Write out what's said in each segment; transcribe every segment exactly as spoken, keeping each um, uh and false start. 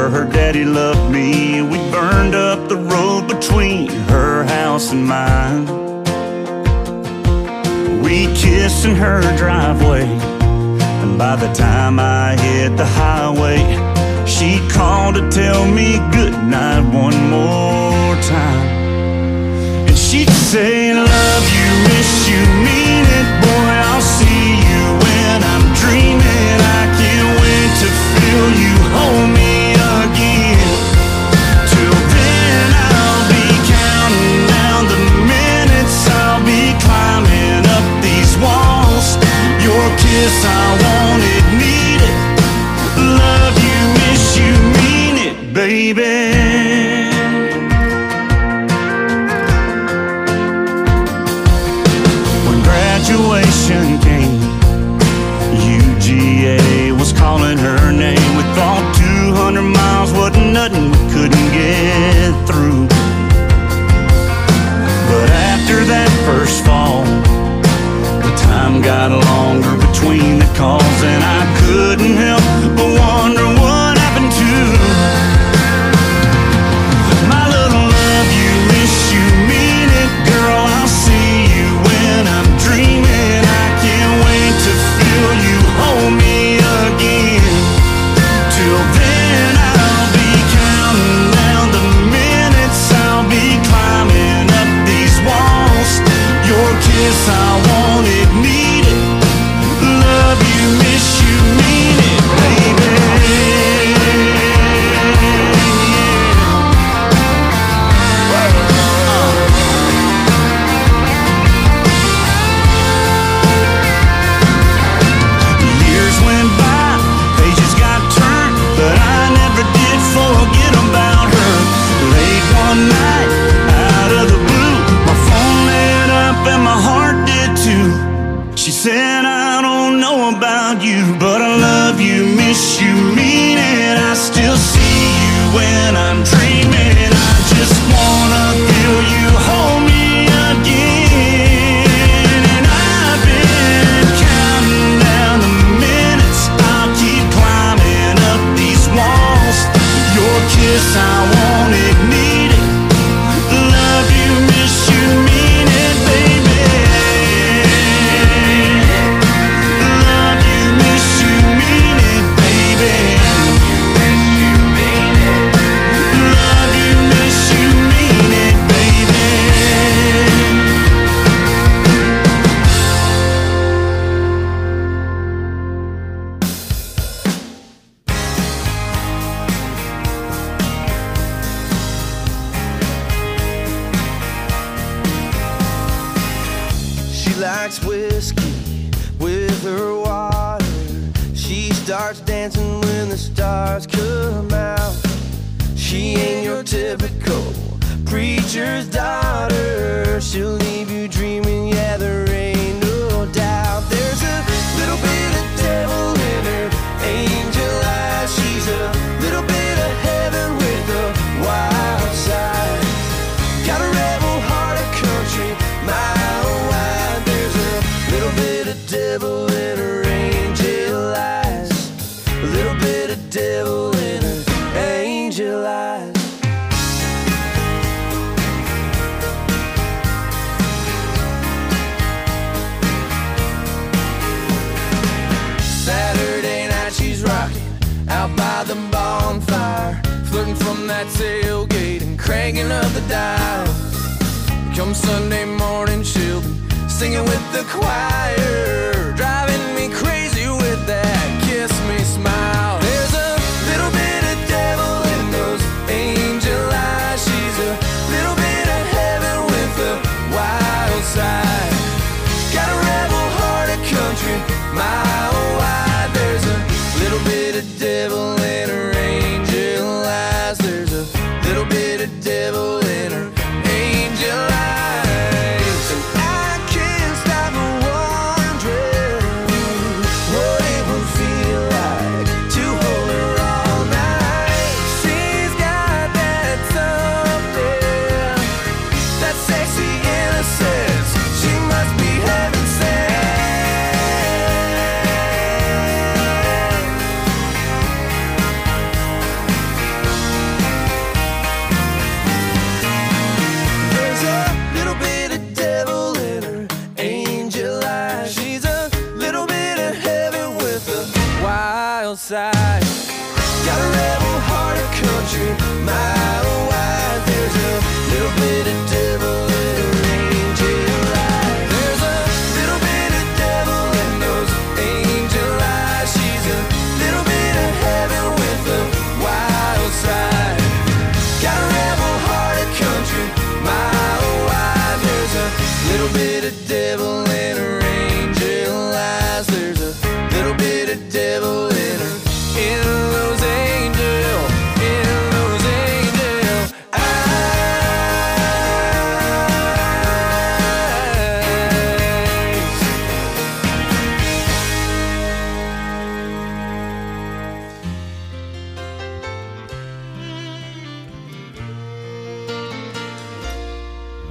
her, her daddy loved me. We burned up the road between her house and mine. We kissed in her driveway, and by the time I hit the highway, she called to tell me goodnight one more time. And she'd say, love you, miss you, mean it, boy, I'll see you when I'm dreaming. I can't wait to feel you hold me again. Till then I'll be counting down the minutes, I'll be climbing up these walls. Your kiss, I want it, need it. Love you, miss you, mean it, baby. When graduation came, U G A was calling her name. We thought two hundred miles wasn't nothing we couldn't get through. But after that first fall, the time got longer between the calls, and I couldn't help but wonder what happened to my little love you, miss you, mean it, girl, I'll see you when I'm dreaming. I can't wait to feel you hold me again. Till then I'll be counting down the minutes, I'll be climbing up these walls. Your kiss, I want it, need it. Love you, miss you, mean it, baby. Years went by, pages got turned, but I never did forget about her. Late one night, out of the blue, my phone lit up and my heart did too. She said, I don't know about you, but I love you, miss you, mean it. I still see you when I'm dreaming. I just wanna feel you hold me again. And I've been counting down the minutes, I'll keep climbing up these walls. Your kiss, I want it, need it. Love you, miss you, mean it, baby. Love you, miss you, mean it, baby. Love you, miss you, mean it, baby. She likes whiskey with her water. She starts dancing when the stars come out. She ain't your typical preacher's daughter. She'll leave you dreaming, yeah, there ain't no doubt. There's a little bit of devil in her angel eyes. She's a little bit of heaven with a wild side. Got a rebel heart, a country mile wide. There's a little bit of devil in her angel eyes. A little bit of devil in her angel eyes. Saturday night she's rocking out by the bonfire, flirting from that tailgate and cranking up the dial. Come Sunday morning she'll be singing with the choir, driving me crazy with that kiss me smile. There's a little bit of devil in those angel eyes. She's a little bit of heaven with a wild side. Got a rebel heart, a country mile wide. There's a little bit of devil in her angel eyes. There's a little bit of devil in her angel eyes. And I can't stop wondering what it would feel like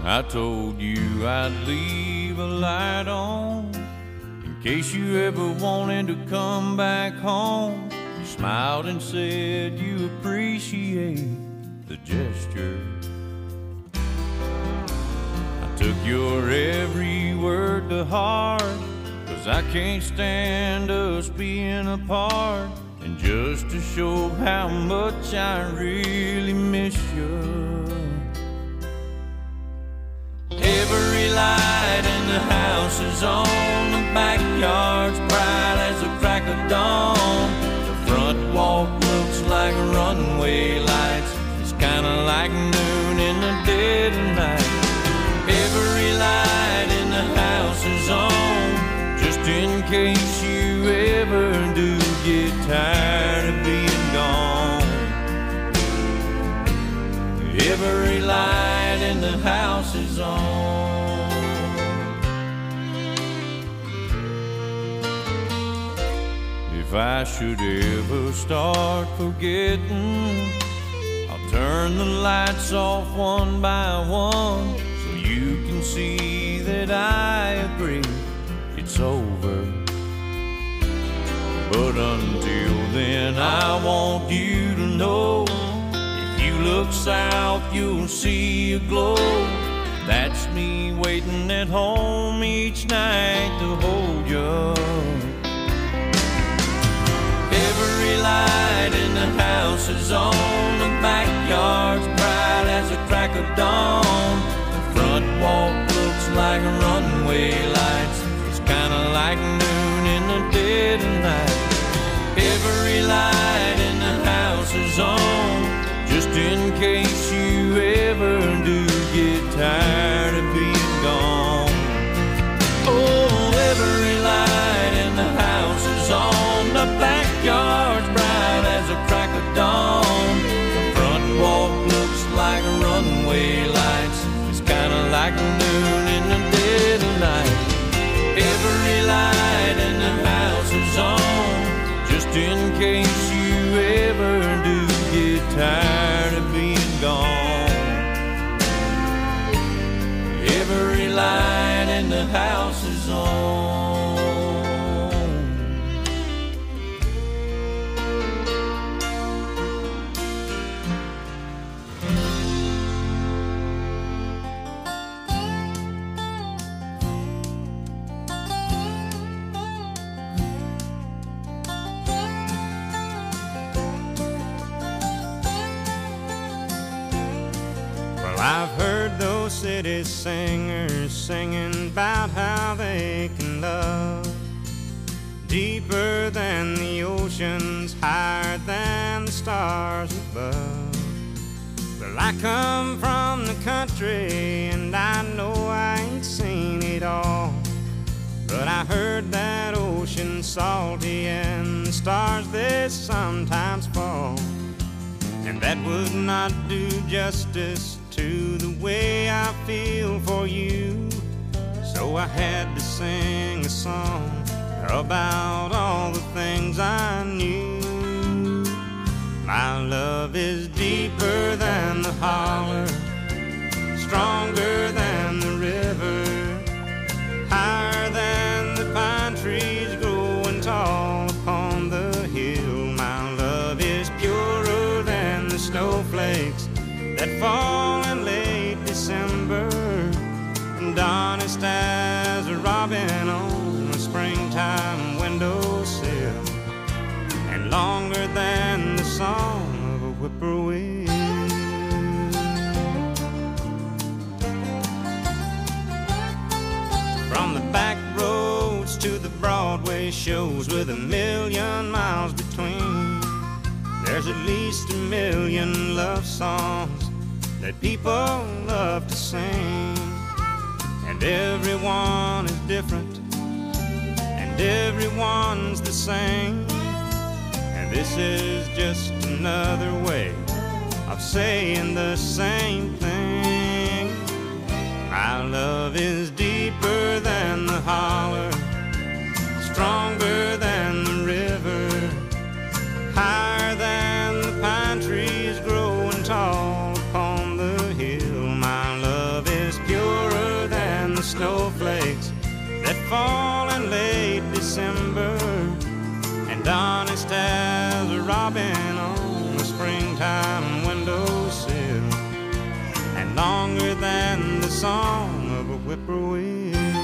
I told you I'd leave a light on in case you ever wanted to come back home. You smiled and said you appreciate the gesture. I took your every word to heart, 'cause I can't stand us being apart. And just to show how much I really miss you, every light in the house is on, the backyard's bright as the crack of dawn. The front walk looks like runway lights, it's kinda like noon in the dead of night. Every light in the house is on, just in case you ever do get tired of being gone. Every light in the house is on. If I should ever start forgetting, I'll turn the lights off one by one, so you can see that I agree it's over. But until then, I want you to know, if you look south, you'll see a glow. That's me waiting at home each night to hold you. Every light in the house is on, the backyard's bright as a crack of dawn. The front walk looks like runway lights, it's kinda like noon in the dead of night. Every light in the house is on, just in case you ever do get tired of being gone. Oh, every light in the house is on, the backyard's bright as a crack of dawn. The front walk looks like runway lights, it's kinda like noon in the dead of night. Every light in the house is on, just in case you ever do get tired of being gone. Every light in the house is on. I've heard those city singers singing about how they can love deeper than the oceans, higher than the stars above. Well, I come from the country and I know I ain't seen it all, but I heard that ocean salty and the stars they sometimes fall, and that would not do justice to the way I feel for you. So I had to sing a song about all the things I knew. My love is deeper than the holler, stronger than the river, higher than the pine trees growing tall upon the hill. My love is purer than the snowflakes that fall in late December, and honest as a robin on a springtime windowsill, and longer than the song of a whippoorwill. From the back roads to the Broadway shows with a million miles between, there's at least a million love songs that people love to sing, and everyone is different and everyone's the same, and this is just another way of saying the same thing. My love is deeper than the holler, stronger than the river, higher than the pine trees growing tall upon the hill. My love is pure fall in late December, and honest as a robin on a springtime windowsill, and longer than the song of a whippoorwill.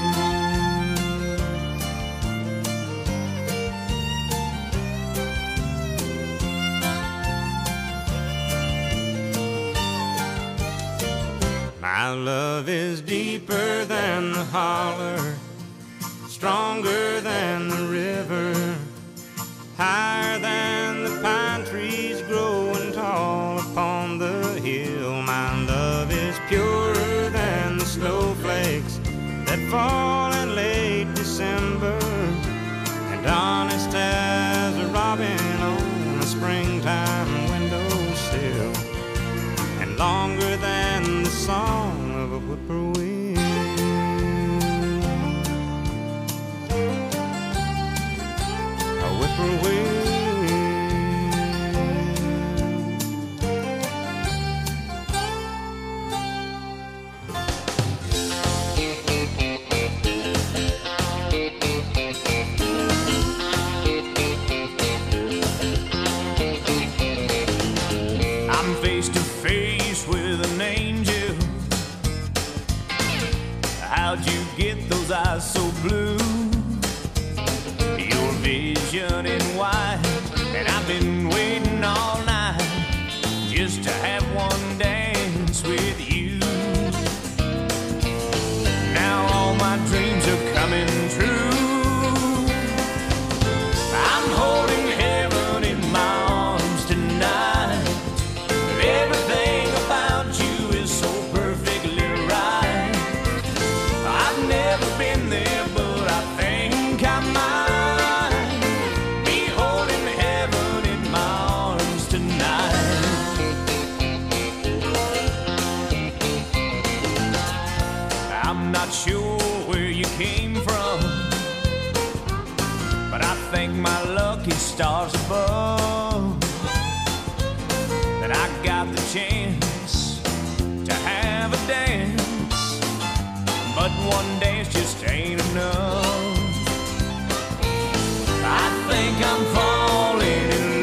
My love is deeper than the holler, stronger than the river, higher than the pine trees growing tall upon the hill. My love is purer than the snowflakes that fall in late December, and honest as a robin on a springtime windowsill, and longer than the song of a whippoorwill. A whippoorwill. I'm face to face with an angel. How'd you get those eyes so blue? Your vision in white, and I've been waiting all night just to have one dance with you. Now all my dreams are coming true. I'm holding heaven in my arms tonight. Everything about you is so perfectly right. I've never been there, but I think I might be holding heaven in my arms tonight. I'm not sure where you came from, but I thank my lucky stars above that I got the chance to have a dance. But one dance just ain't enough. I think I'm falling in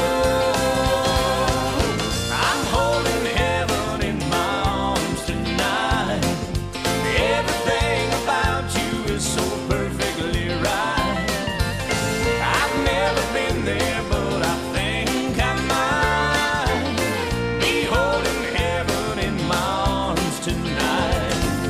love. I'm holding heaven in my arms tonight. Everything about you is so perfectly right. I've never been there, but I think I might be holding heaven in my arms tonight.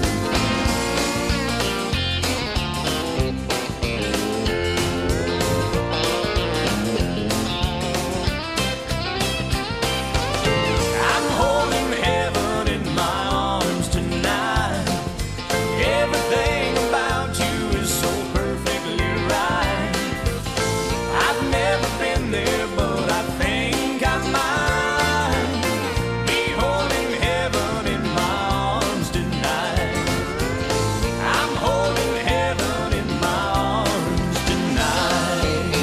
I'm holding heaven in my arms tonight. Everything about you is so perfectly right. I've never been there, but I think I might be holding heaven in my arms tonight. I'm holding heaven in my arms tonight.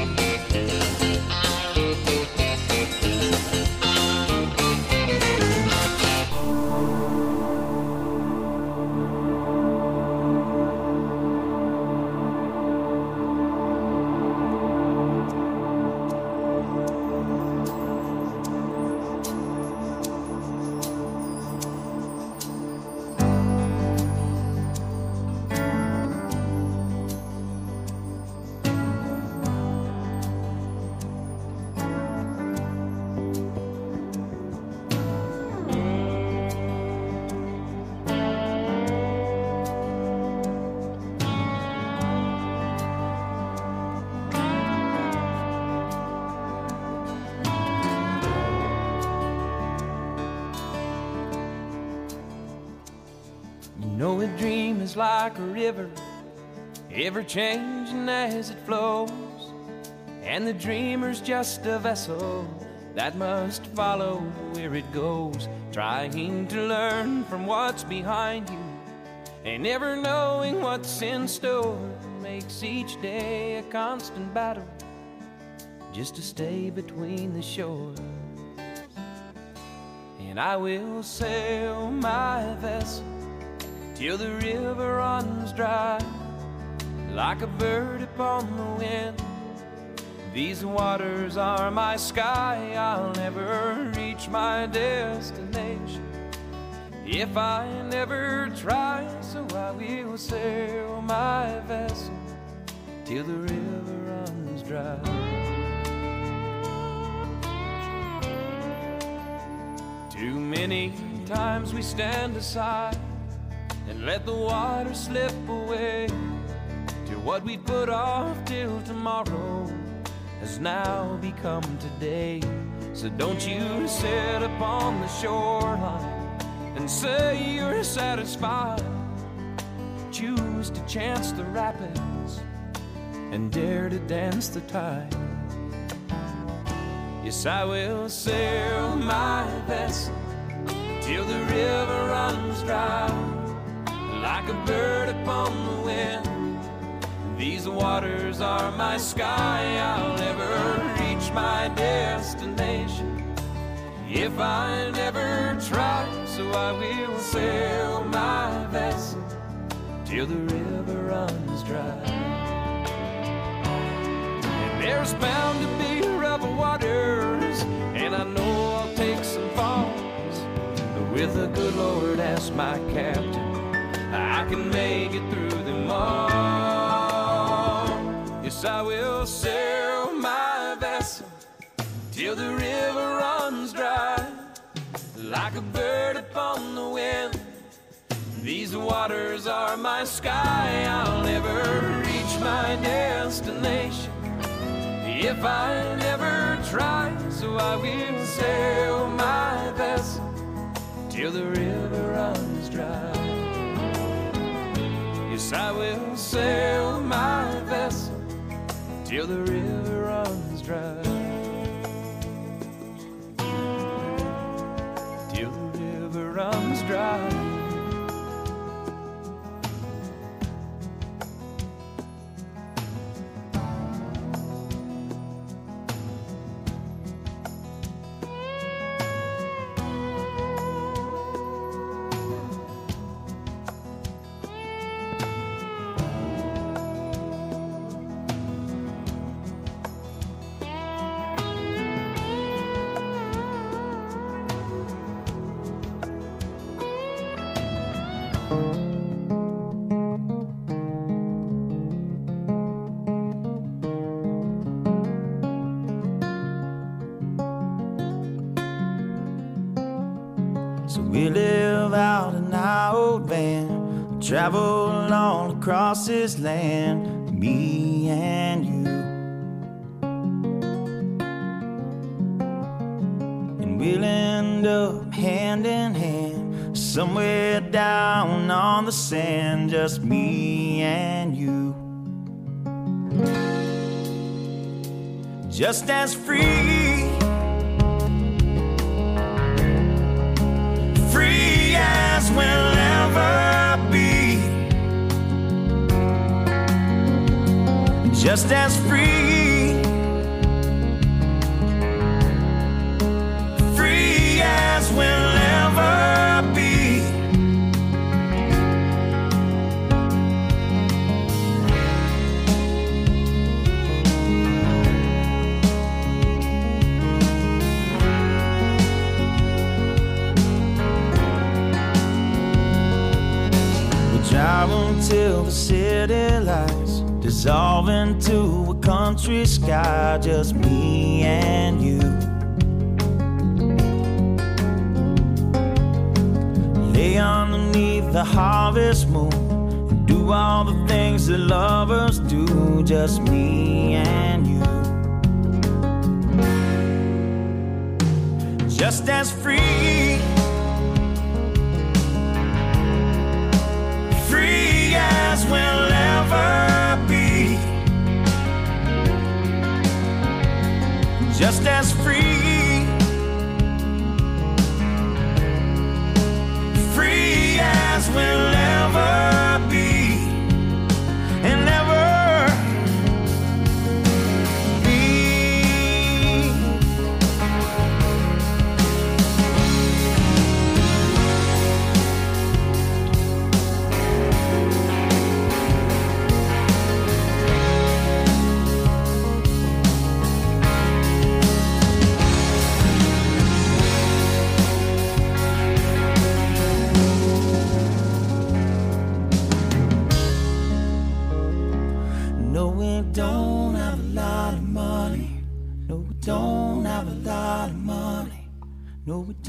You know a dream is like a river, ever changing as it flows, and the dreamer's just a vessel that must follow where it goes, trying to learn from what's behind you, and never knowing what's in store makes each day a constant battle just to stay between the shores. And I will sail my vessel till the river runs dry, like a bird upon the wind. These waters are my sky, I'll never reach my destination if I never try. So I will sail my vessel till the river runs dry. Too many times we stand aside and let the water slip away, till what we put off till tomorrow has now become today. So don't you sit upon the shoreline and say you're satisfied. Choose to chance the rapids and dare to dance the tide. Yes, I will sail my vessel till the river runs dry, like a bird upon the wind. These waters are my sky, I'll never reach my destination if I never try. So I will sail my vessel till the river runs dry. And there's bound to be rough waters, and I know I'll take some falls, but with the good Lord as my captain, I can make it through them all. Yes, I will sail my vessel till the river runs dry, like a bird upon the wind. These waters are my sky, I'll never reach my destination if I never try. So I will sail my vessel till the river runs dry. Yes, I will sail my vessel till the river runs dry. Till the river runs dry. So we live out in our old van, travel all across this land, me and you. And we'll end up hand in hand, somewhere down on the sand, just me and you. Just as free, free as we'll ever be. Just as free, free as we'll ever be. Drive until the city lights dissolve into a country sky, just me and you. Lay underneath the harvest moon and do all the things that lovers do, just me and you. Just as free, free as we'll ever be. Just as free, free as we'll ever be, and ever be.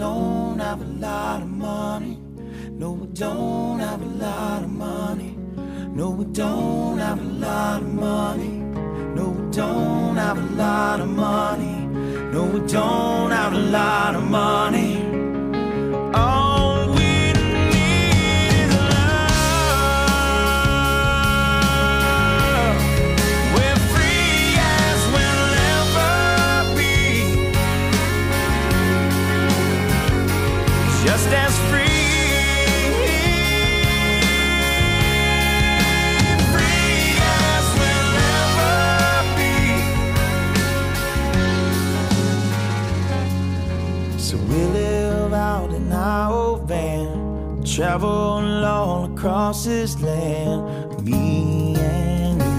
don't have a lot of money. No, we don't have a lot of money. No, we don't have a lot of money. No, we don't have a lot of money. No, we don't have a lot of money. All we need is love. We're free as we'll ever be. Just as free. Travel all across this land, me and you.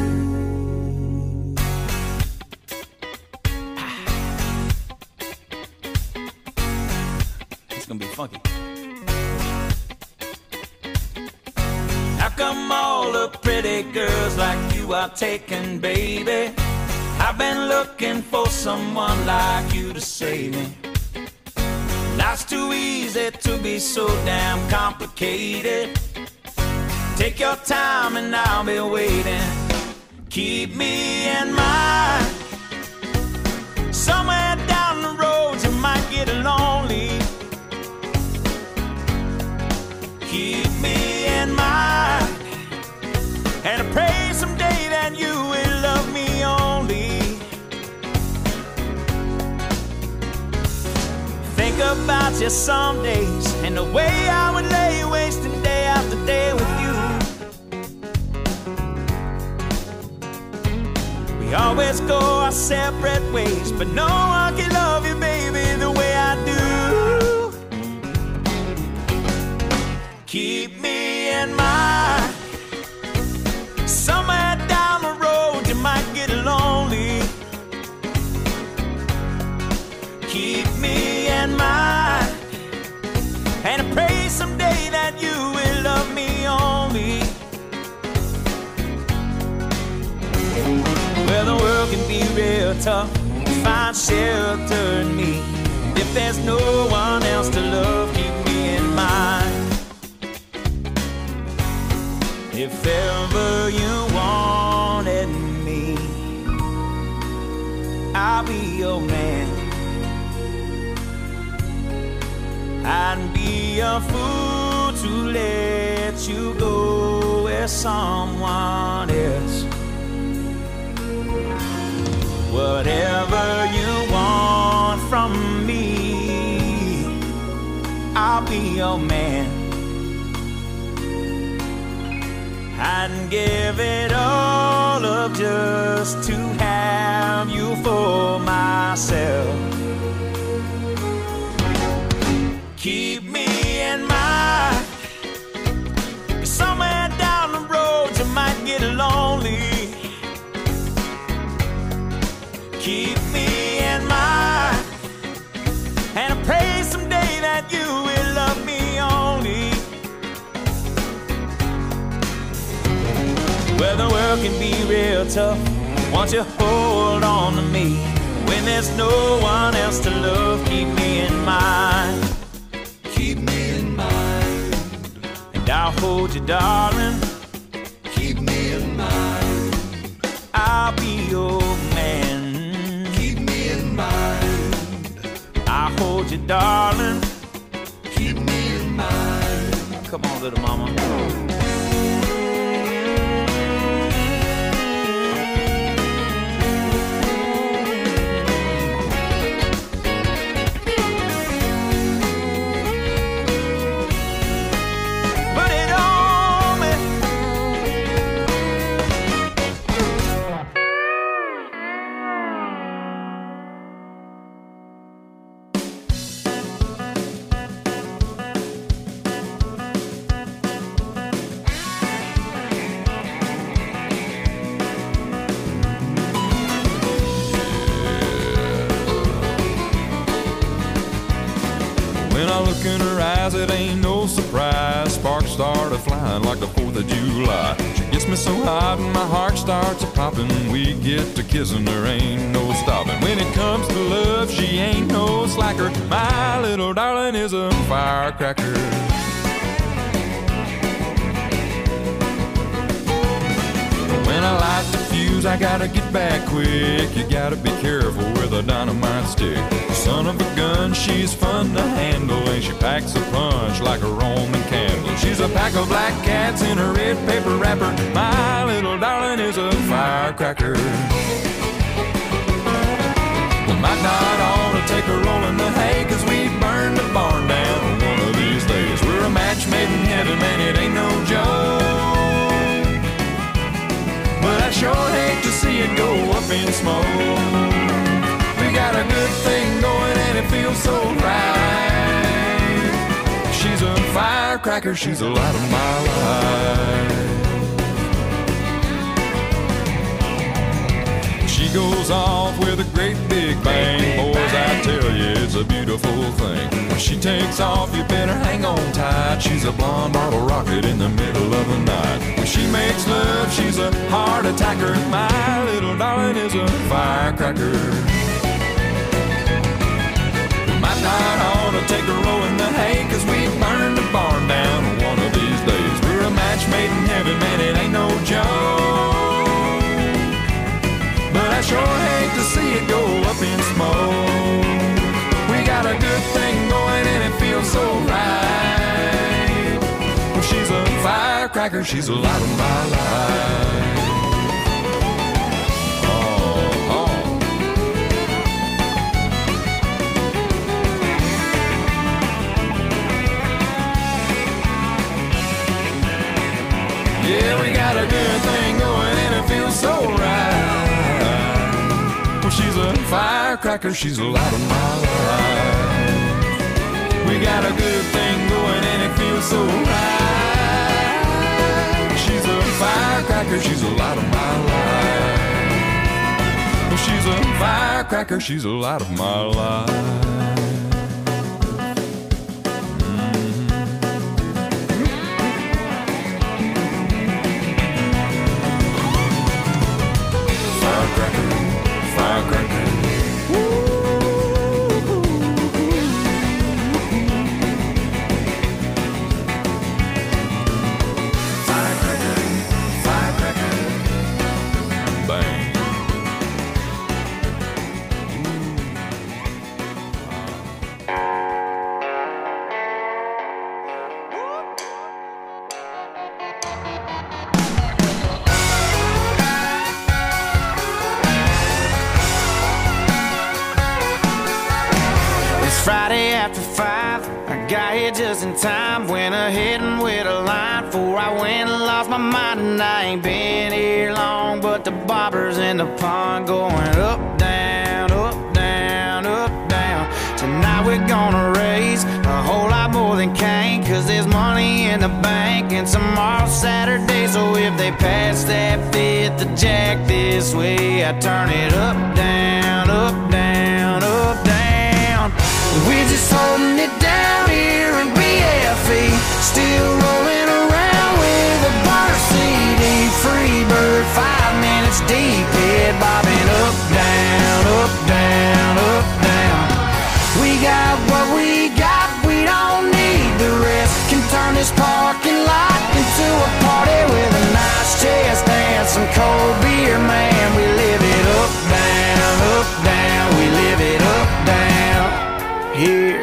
It's gonna be funky. How come all the pretty girls like you are taken, baby? I've been looking for someone like you to save me. Life's too easy to be so damn complicated. Take your time and I'll be waiting. Keep me in mind. Somewhere down the road you might get lonely. Keep me in mind. And I pray someday that you will love me only. Think about you some days and the way I would lay wasting day after day with you. We always go our separate ways, but no one can love you, baby, the way I do. Keep me in mind. Somewhere down the road you might get lonely. Keep me in mind. And I pray someday that you will love me only. Well, the world can be real tough. Find shelter in me. If there's no one else to love, keep me in mind. If ever you wanted me, I'll be your man. I'd be a fool to let you go with someone else. Whatever you want from me, I'll be your man. I'd give it all up just to have you for myself. Keep me in mind. Somewhere down the road you might get lonely. Keep me in mind. And I pray someday that you will love me only. Well, the world can be real tough. Won't you hold on to me? When there's no one else to love, keep me in mind. Keep me in mind. And I'll hold you, darling. Keep me in mind. I'll be your man. Keep me in mind. I'll hold you, darling. Keep me in mind. Come on, little mama. It ain't no surprise. Sparks started flying like the fourth of July. She Gets me so hot and my heart starts a popping. We get to kissing, there ain't no stopping. When it comes to love, she ain't no slacker. My little darling is a firecracker. When I light the fuse, I gotta get back quick. You gotta be careful with a dynamite stick. Son of a gun, she's fun to handle, and she packs a punch like a Roman candle. She's a pack of black cats in a red paper wrapper. My little darling is a firecracker. We might not ought to take a roll in the hay, 'cause we burn the barn down one of these days. We're a match made in heaven, man, it ain't no joke. But I sure hate to see it go up in smoke. We got a good thing going and it feels so right. She's a firecracker, she's the light of my life. She goes off with a great big bang. Boys, I tell you, it's a beautiful thing. When she takes off, you better hang on tight. She's a blonde bottle rocket in the middle of the night. When she makes love, she's a heart attacker. My little darling is a firecracker. We might not ought to take a roll in the hay, 'cause we burn the barn down one of these days. We're a match made in heaven, man, it ain't no joke. But I sure hate to see it go up in smoke. We got a good thing going and it feels so right. Well, she's a firecracker, she's the light of my life. Oh, oh. Yeah, we got a good thing going and it feels so right. Well, she's a firecracker, she's the light of my life. We got a good thing going and it feels so right. She's a firecracker, she's the light of my life. Well, she's a firecracker, she's the light of my life. Friday after five, I got here just in time. Went ahead and with a line before I went and lost my mind. And I ain't been here long, but the bobbers in the pond going up, down, up, down, up, down. Tonight we're gonna raise a whole lot more than Cain, 'cause there's money in the bank and tomorrow's Saturday. So if they pass that fifth to Jack this way, I turn it up, down, up, down, up, down. We're just holding it down here in B F E, still rolling around with a burner C D. Free bird, five minutes deep, head bobbing up, down, up, down, up, down. We got what we got, we don't need the rest. Can turn this parking lot into a party with a nice chest and some cold beer, man. We live it up, down, up, down. We live it up, down. Here.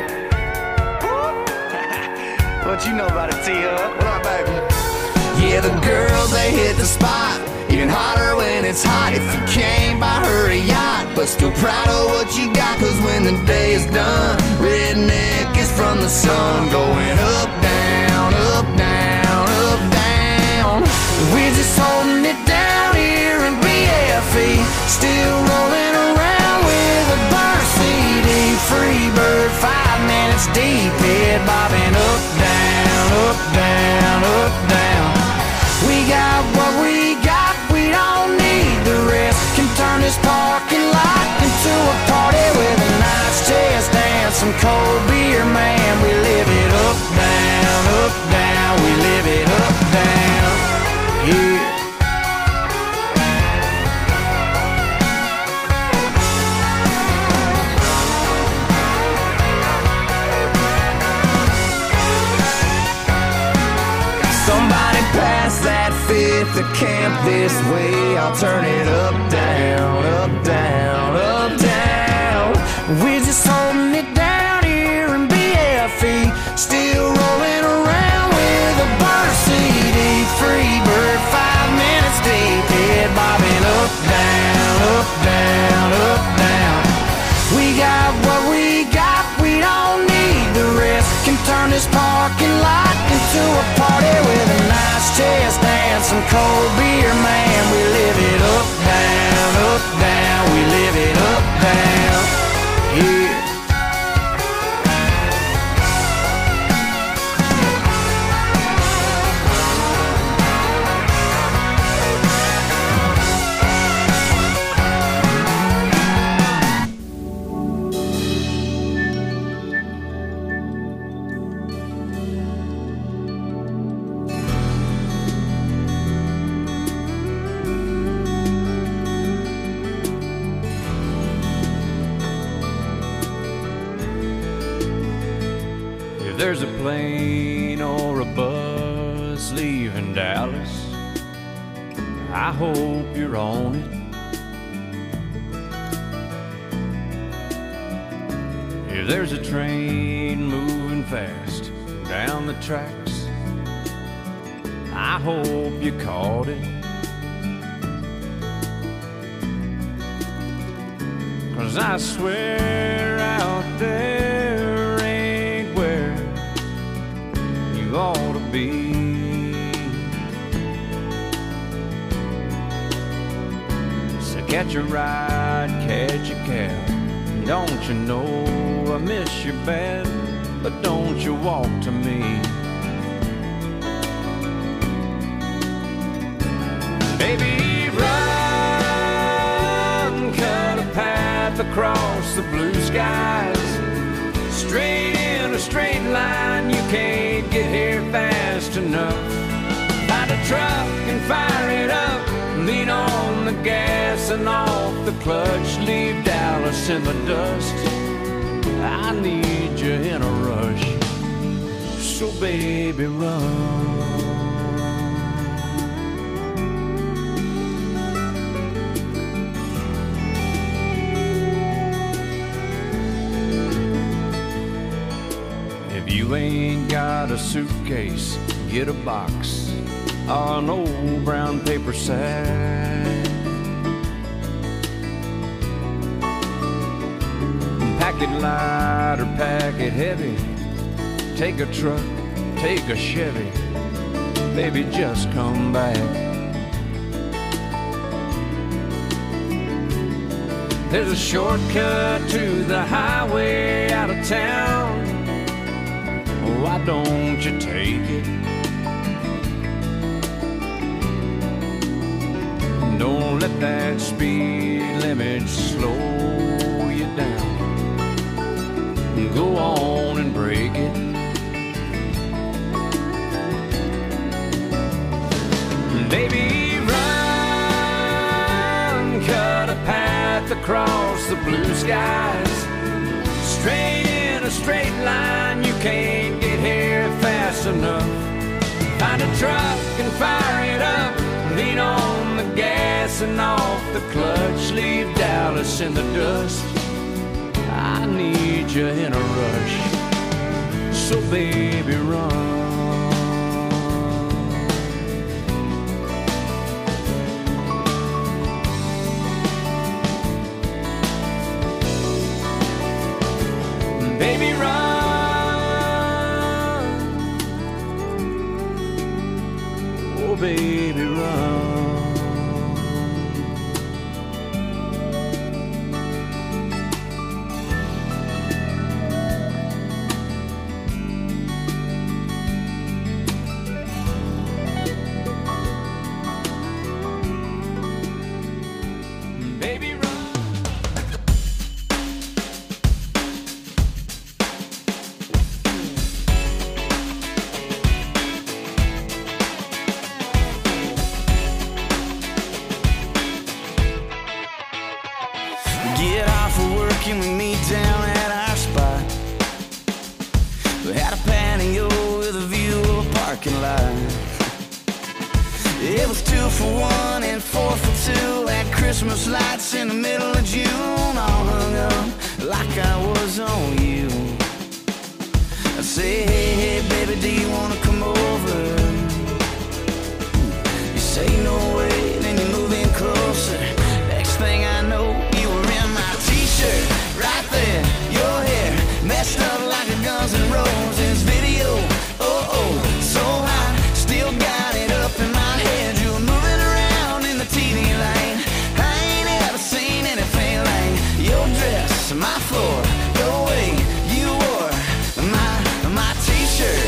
What you know about it, T-Hub? What up, baby? Yeah, the girls, they hit the spot. Even hotter when it's hot. If you came by her a yacht, but still proud of what you got. 'Cause when the day is done, redneck is from the sun. Going up, down, up, down, up, down. We're just holding it down here in B F E, still rolling around with a burner C D. Free bird, five minutes deep, head bobbing up, down, up, down, up, down. We got what we got, we don't need the rest. Can turn this parking lot into a party with a nice chest and some cold beer, man. We live it up, down, up, down. We live it up, down. Yeah. with the camp this way. I'll turn it up, down, up, down, up, down. We're just holding it down here in B F E, still rolling around with a burner C D. Free bird, five minutes deep, head bobbing up, down, up, down, up, down. We got what we got, we don't need the rest. Can turn this parking lot into a party with a nice chest and some cold beer, man. We live it up, down, up, down. We live it up, down, yeah. There's a plane or a bus leaving Dallas, I hope you're on it. If there's a train moving fast down the tracks, I hope you caught it. 'Cause I swear out there ain't where you ought to be. So catch a ride, catch a cab. Don't you know I miss you bad, but don't you walk to me. Baby, run, cut a path across the blue skies. Straight in a straight line, you can't get here fast enough. Find a truck and fire it up, lean on the gas and off the clutch. Leave Dallas in the dust, I need you in a rush. So baby, run. You ain't got a suitcase, get a box or an old brown paper sack. Pack it light or pack it heavy. Take a truck, take a Chevy. Baby, just come back. There's a shortcut to the highway out of town. Why don't you take it? Don't let that speed limit slow you down. Go on and break it. Baby, run, cut a path across the blue skies. Straight in a straight line, you can't get here fast enough. Find a truck and fire it up, lean on the gas and off the clutch. Leave Dallas in the dust, I need you in a rush. So baby, run. Baby, run. Oh, baby, run. Baby, run. Get off of work and we meet down at our spot. We had a patio with a view of a parking lot. It was two for one and four for two at Christmas lights in the middle of June, all hung up like I was on you. I say, hey, hey, baby, do you wanna come over? You say no way, then you move in closer. Next thing I know, you were in my t-shirt, right there, your hair messed up like a Guns N' Roses video. Oh, oh, so hot, still got it up in my head. You were moving around in the T V light. I ain't ever seen anything like your dress, my floor, the way you wore my, my t-shirt.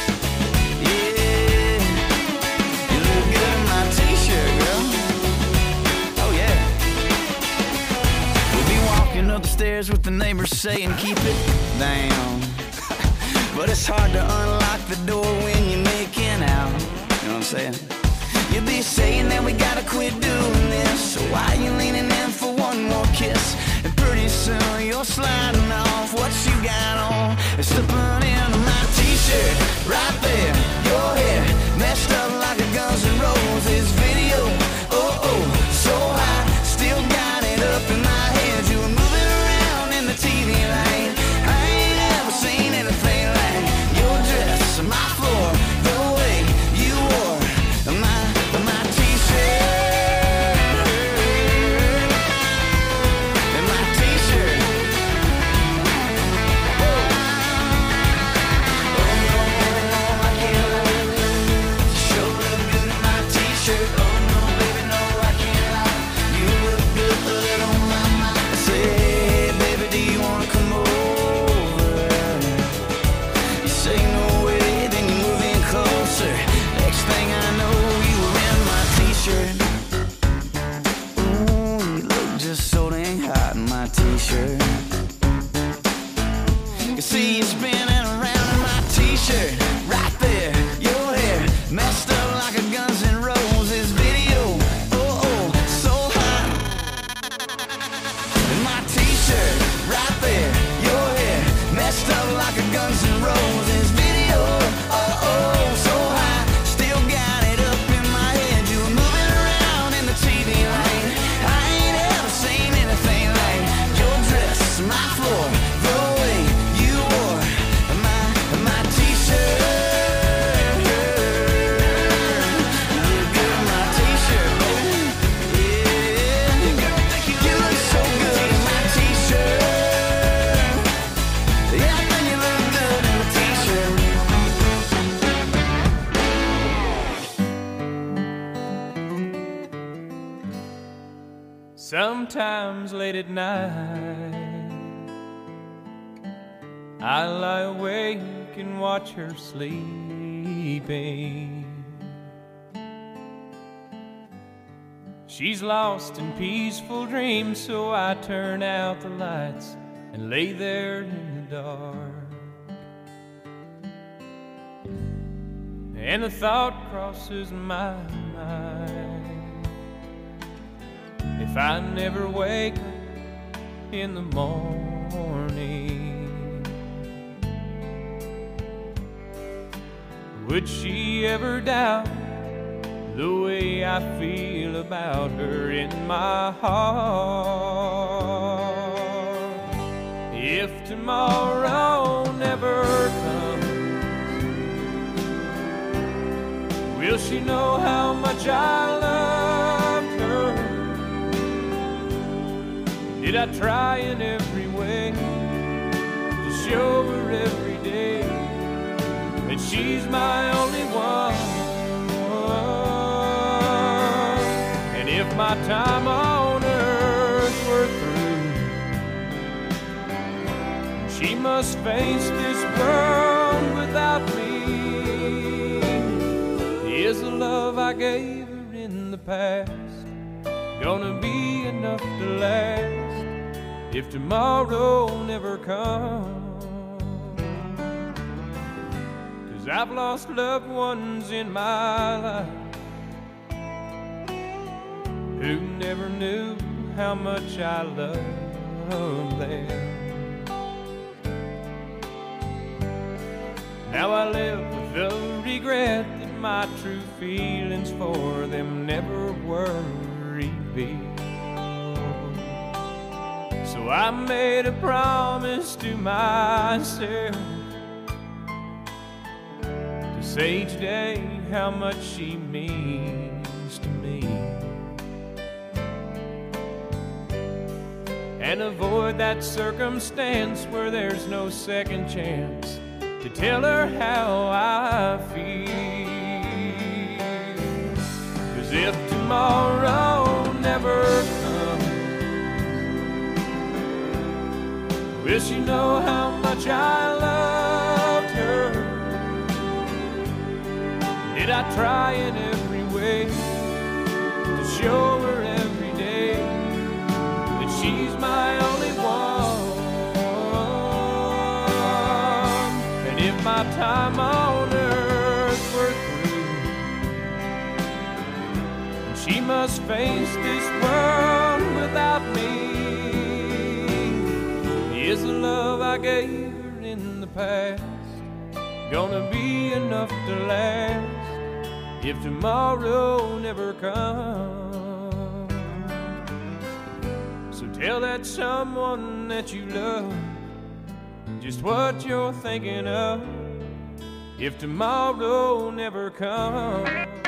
Yeah, you look good in my t-shirt, girl. Oh, yeah. We'll be walking up the stairs with the neighbors saying, keep it down. But it's hard to unlock the door when you're making out. You know what I'm saying? You'll be saying that we gotta quit doing this. So why you leaning in for one more kiss? And pretty soon you're sliding off what you got on and slipping into my t-shirt. Right there, your hair messed up like a Guns N' Roses video. Oh, oh, so hot, still got it up in my head. You were moving around in the T V light. I ain't ever seen anything like your dress, my floor, the way you wore my, my t-shirt. And my t-shirt. Oh, no, I can't lie. Sure look good in my t-shirt. Oh no, baby, no, I can't lie. You look good on my mind. I say, hey, baby, do you wanna come over? You say no way, then you move in closer. Next thing I know, you were in my t-shirt. Ooh, you look just so dang hot in my t-shirt. You see you spinning around in my t-shirt. Right there, your hair messed up like a Guns N' Roses video. Oh, oh, so hot. In my t-shirt, right there, your hair messed up like a Guns N' Roses video. Oh, oh, so hot, still got it up in my head. You were moving around in the T V light. I ain't ever seen anything like your dress, my floor, the way you wore my, my t-shirt. You look good in my t-shirt, baby. Yeah, you look so good in my t-shirt. Yeah, I think you look good in a t-shirt. Sometimes late at night, I lie awake and watch her sleeping. She's lost in peaceful dreams, so I turn out the lights and lay there in the dark. And the thought crosses my mind, if I never wake up in the morning, would she ever doubt the way I feel about her in my heart? If tomorrow never comes, will she know how much I loved her? Did I try in every way to show her every day that she's my only one? And if my time on earth were through, she must face this world without me, is the love I gave her in the past gonna be enough to last if tomorrow never comes? 'Cause I've lost loved ones in my life who never knew how much I loved them. Now I live with the regret that my true feelings for them never were revealed. So I made a promise to myself to say each day how much she means to me, and avoid that circumstance where there's no second chance to tell her how I feel. 'Cause if tomorrow never comes, will she know how much I loved her? Did I try in every way to show her every day that she's my only one? And if my time on earth were through, she must face this world without me, is the love I gave her in the past gonna be enough to last if tomorrow never comes? So tell that someone that you love just what you're thinking of if tomorrow never comes.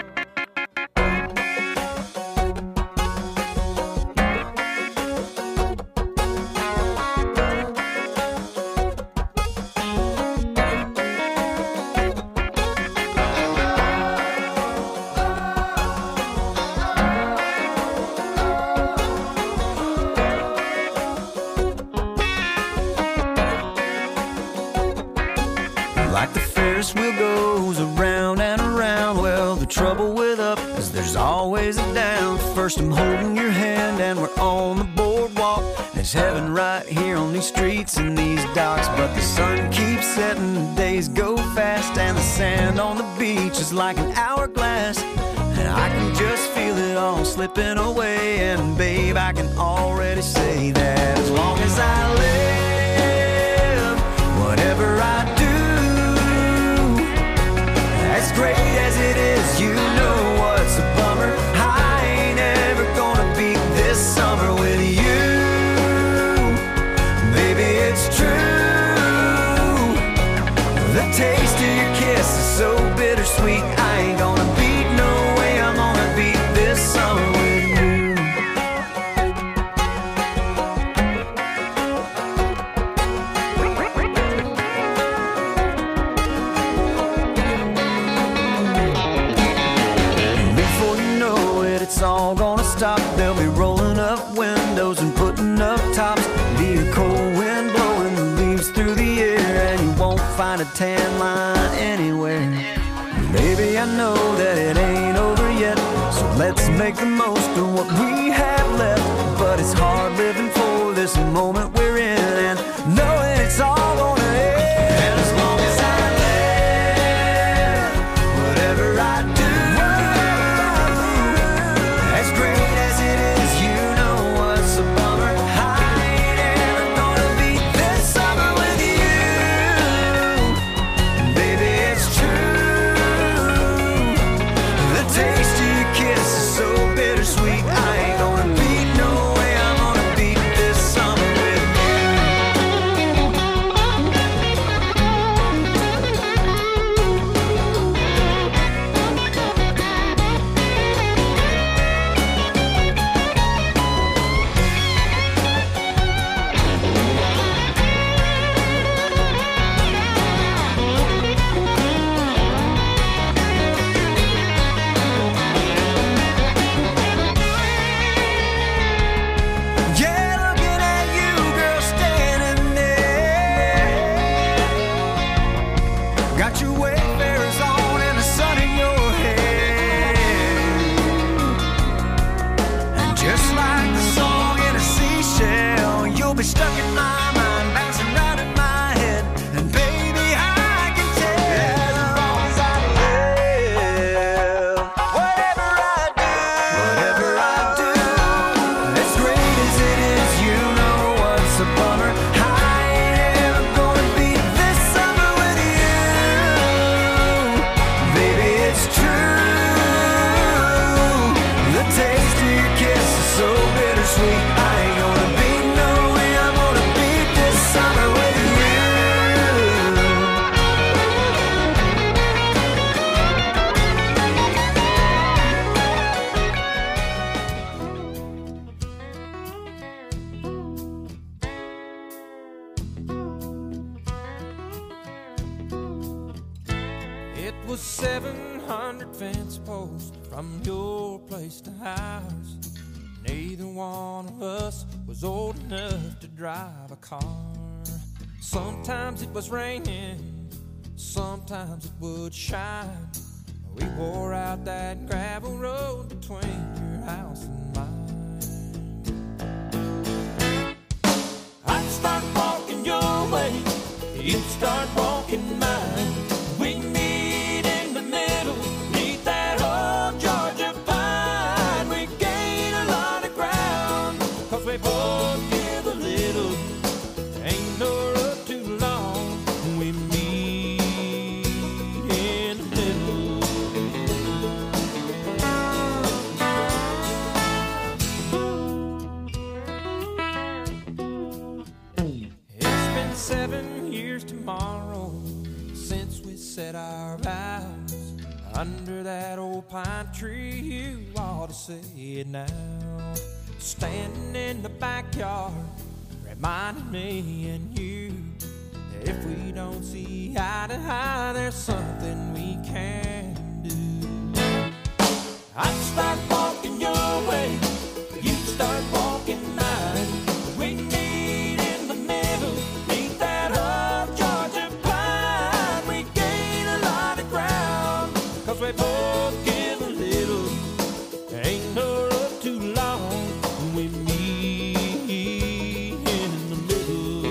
Like the Ferris wheel goes around and around, well, the trouble with up is there's always a down. First I'm holding your hand and we're on the boardwalk. There's heaven right here on these streets and these docks. But the sun keeps setting, the days go fast, and the sand on the beach is like an hourglass. And I can just feel it all slipping away. And babe, I can already say that as long as I live, whatever I do, as great as it is, you know what's a bummer? I ain't ever gonna beat this summer with you. Baby, it's true. The taste of your kiss is so bittersweet. I ain't gonna beat, no way I'm gonna beat this summer with you. It's all gonna stop. They'll be rolling up windows and putting up tops. Be a cold wind blowing the leaves through the air, and you won't find a tan line anywhere. Baby, I know that it ain't over yet, so let's make the most of what we have left. But it's hard living for this moment we're in, and knowing it's all gonna end. And as long as I live, whatever I do, It was seven hundred fence posts from your place to ours. Neither one of us was old enough to drive a car. Sometimes it was raining, sometimes it would shine. We wore out that gravel road between your house and mine. I'd start walking your way, you'd start walking mine. We'd meet in the middle, neath that old Georgia pine. We gain a lot of ground, cause we both give a little. Ain't no road too long, we meet in the middle. It's been seven years tomorrow since we said our vows under that old pine tree. You ought to say it now. Standing in the backyard, reminding me and you that if we don't see eye to eye, there's something we can do. I'd start walking your way, you'd start walking mine. We meet in the middle, neath that old Georgia pine. We gain a lot of ground, cause we both give a little. Ain't no road too long, we meet in the middle.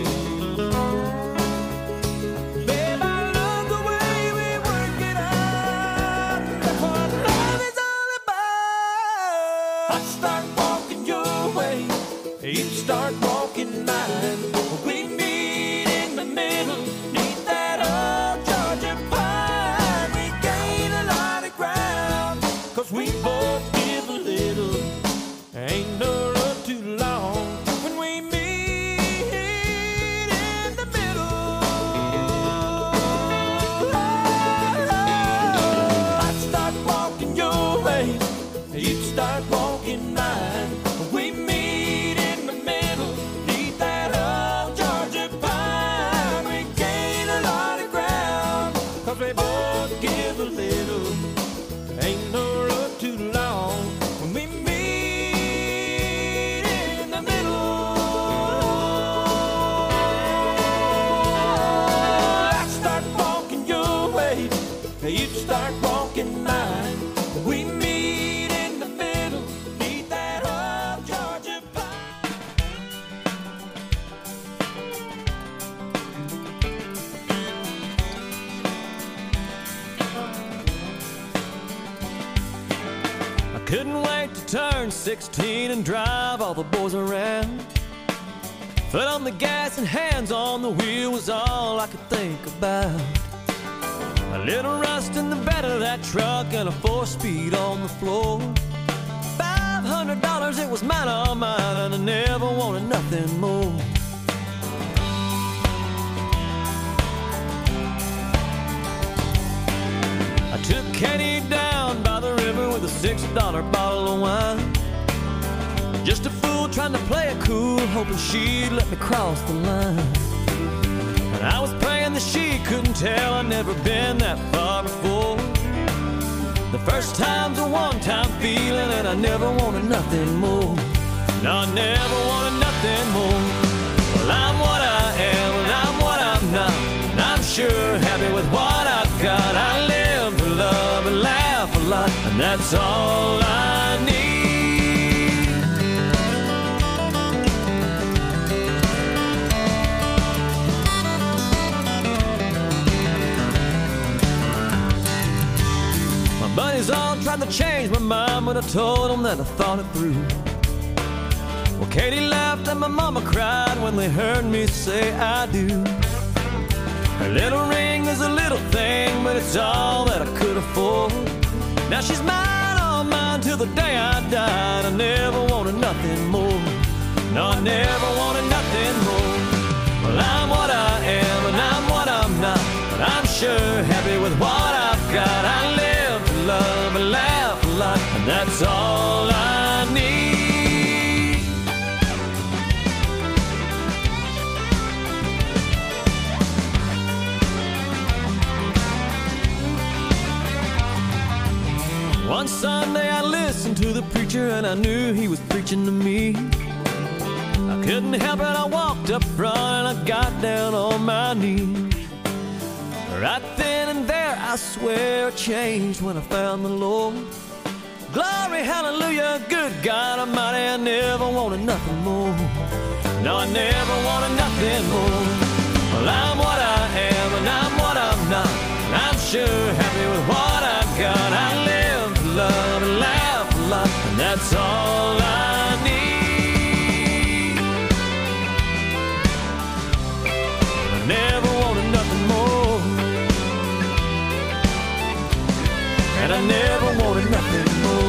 Babe, I love the way we work it out. That's what love is all about. I'd start walking your way, you'd start walking mine. We meet in the middle, neath that old Georgia pine. We gain a lot of ground, cause we both give a little. Ain't no road too long when we meet in the middle. I'd start walking your way, you'd start walking mine. We meet in the middle, neath that old Georgia pine. We gain a lot of ground, cause we both give a little. Ain't no road too long when we meet in the middle. I'd start walking your way, you'd start walking mine. We meet in the middle, neath that old Georgia pine. I couldn't wait to turn sixteen and drive all the boys around. Foot on the gas and hands on the wheel was all I could think about. A little rust in the bed of that truck and a four-speed on the floor. Five hundred dollars, it was mine, all mine, and I never wanted nothing more. I took Kenny down by the river with a six dollar bottle of wine. Just a fool trying to play it cool, hoping she'd let me cross the line. And I was praying that she couldn't tell I'd never been that far before. The first time's a one-time feeling, and I never wanted nothing more. No, I never wanted nothing more. Well, I'm what I am, and I'm what I'm not, and I'm sure happy with what I've got. I live to love and laugh a lot, and that's all I need. Buddies all tried to change my mind, but I told them that I thought it through. Well, Katie laughed and my mama cried when they heard me say I do. Her little ring is a little thing, but it's all that I could afford. Now she's mine, all mine, till the day I died. I never wanted nothing more. No, I never wanted nothing more. Well, I'm what I am, and I'm what I'm not, but I'm sure happy with what I've got. I live to love and laugh a lot, and that's all I need. One Sunday I listened to the preacher and I knew he was preaching to me. I couldn't help it, I walked up front and I got down on my knees. Right then and there, I swear I changed when I found the Lord. Glory, hallelujah, good God Almighty, I never wanted nothing more. No, I never wanted nothing more. Well, I'm what I am and I'm what I'm not. I'm sure happy with what I've got. I live to love and laugh a lot, and that's all I need. I never wanted nothing more, and I never wanted nothing more.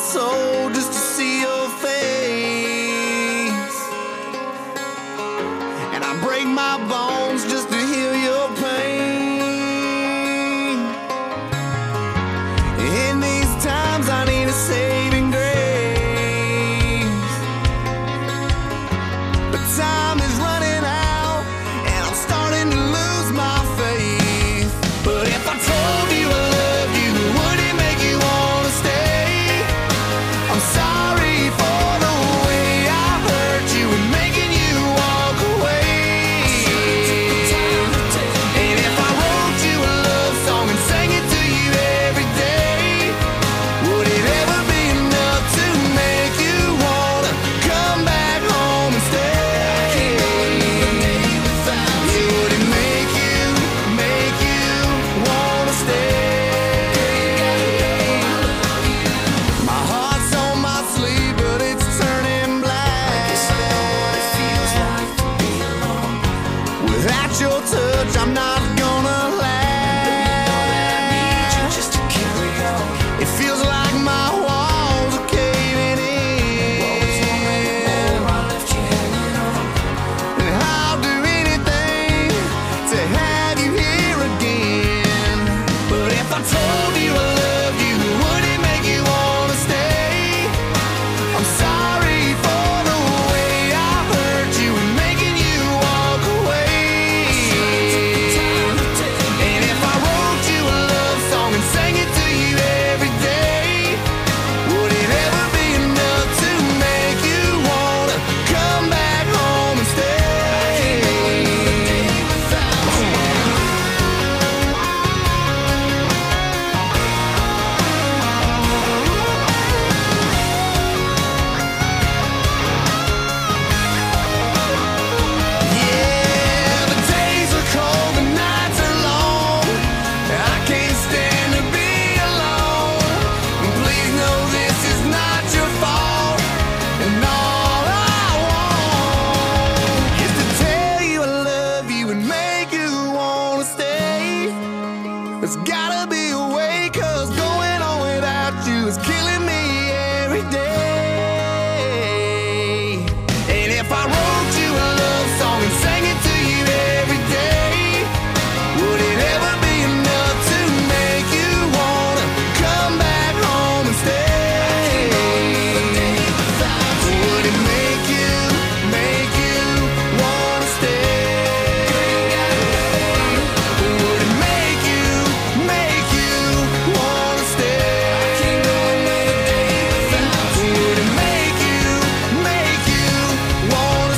soul just to see your face, and I break my bones just to heal your pain. In these times I need a saving grace, but time is running out and I'm starting to lose my faith. But if I told you I loved you, would it make you wanna stay? I'm sorry for the way I hurt you and making you walk away. And if I wrote you a love song and sang it to you every day, would it ever be enough to make you wanna come back home and stay? Would it make you, make you wanna stay? My heart's on my sleeve, but it's turning black. Without your touch, I'm not gonna last. It feels like my walls are caving in, and I'll do anything to have you here again. But if I told you I loved you, would it make you wanna stay? I'm sorry for the way I hurt you and making you walk away. And if I wrote you a love song and sang it to you every day, would it ever be enough to make you wanna come back home and stay? Yeah, the days are cold, the nights are long. I can't stand to be alone. Please know this is not your fault, and all I want is to tell you I love you and make you wanna stay. There's gotta be a way, 'cause going on without you is killing me every day. And if I wrote you a love song and sang it to you every day, would it ever be enough to make you wanna come back home and stay? Would it make you, make you wanna stay? Would it make you, make you wanna stay? Would it make you, make you wanna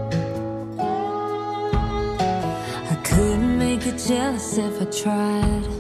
I couldn't make you jealous if I tried.